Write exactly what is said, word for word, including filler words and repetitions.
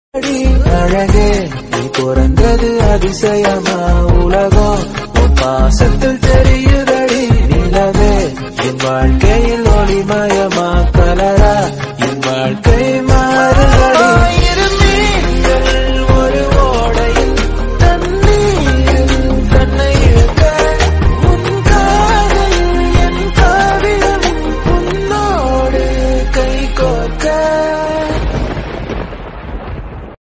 அழகே நீ பிறந்தது அதிசயமா உலகம் உன் பாசத்தில் தெரியும்.